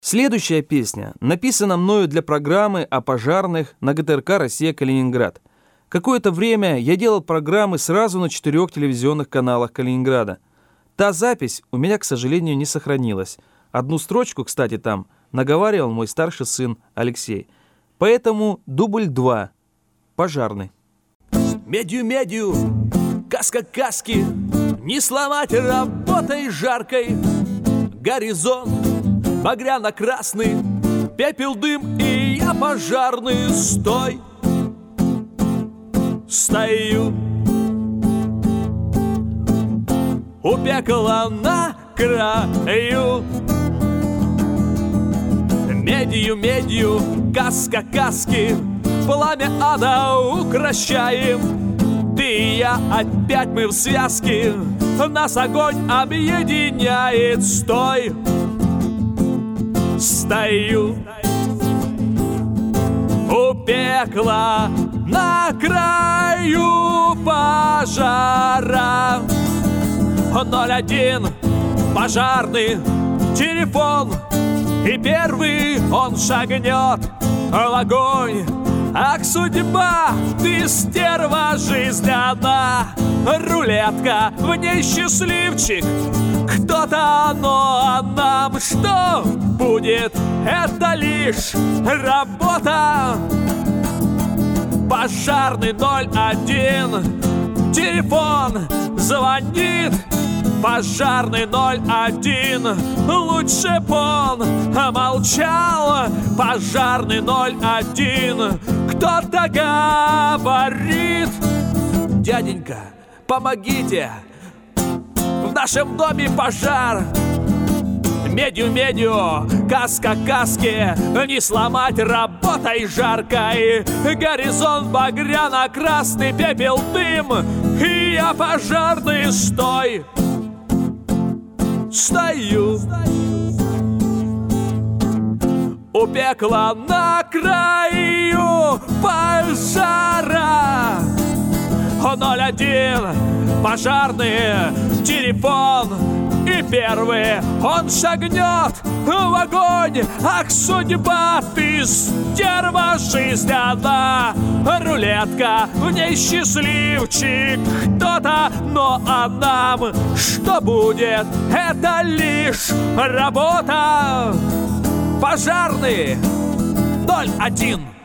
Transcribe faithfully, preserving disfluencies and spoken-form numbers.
Следующая песня написана мною для программы о пожарных на ГТРК «Россия-Калининград». Какое-то время я делал программы сразу на четырех телевизионных каналах Калининграда. Та запись у меня, к сожалению, не сохранилась. Одну строчку, кстати, там наговаривал мой старший сын Алексей. Поэтому дубль два. Пожарный. Медью-медью, каска-каски, не сломать работой жаркой. Горизонт багряно-красный, пепел, дым, и я пожарный. Стой, стою у пекла на краю. Медью-медью, каска-каски, пламя ада укращаем. Ты и я, опять мы в связке, нас огонь объединяет. Стой, стою у пекла на краю пожара. Ноль один, пожарный, телефон, и первый он шагнет в огонь. Ах, судьба, ты стерва, жизнь одна, рулетка, в ней счастливчик кто-то, но нам что будет? Это лишь работа. Пожарный ноль один, телефон звонит. Пожарный ноль один, лучше б он молчал. Пожарный ноль один, кто-то говорит: дяденька, помогите, в нашем доме пожар. Медью-медью, каска-каски, не сломать работой жаркой. Горизонт багряно-красный, пепел, дым, и я пожарный. Стой, стою у пекла на краю пожара. Ноль один, пожарный, телефон, и первый он шагнет в огонь. Ах, судьба, ты стерва, жизнь одна, рулетка, в ней счастливчик кто-то, но а нам что будет? Это лишь работа. Пожарный ноль один.